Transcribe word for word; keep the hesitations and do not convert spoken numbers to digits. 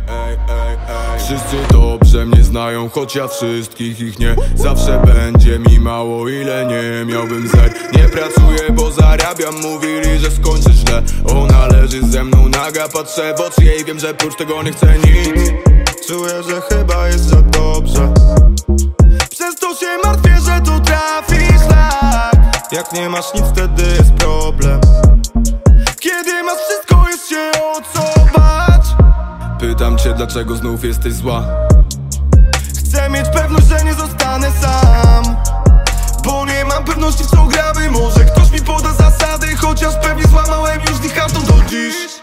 Wszyscy dobrze mnie znają, choć ja wszystkich ich nie. Zawsze będzie mi mało, ile nie miałbym zer. Nie pracuję, bo zarabiam, mówili, że skończę źle. Ona leży ze mną naga, patrzę w oczy jej, wiem, że prócz tego nie chcę nic. Czuję, że chyba jest za dobrze. Przez to się martwię, że tu trafi szlak. Jak nie masz nic, wtedy jest problem. Kiedy masz wszystko, jest się o co bać. Pytam cię, dlaczego znów jesteś zła. Chcę mieć pewność, że nie zostanę sam, bo nie mam pewności, w co gramy. Może ktoś mi poda zasady, chociaż pewnie złamałem już ich kartą do dziś.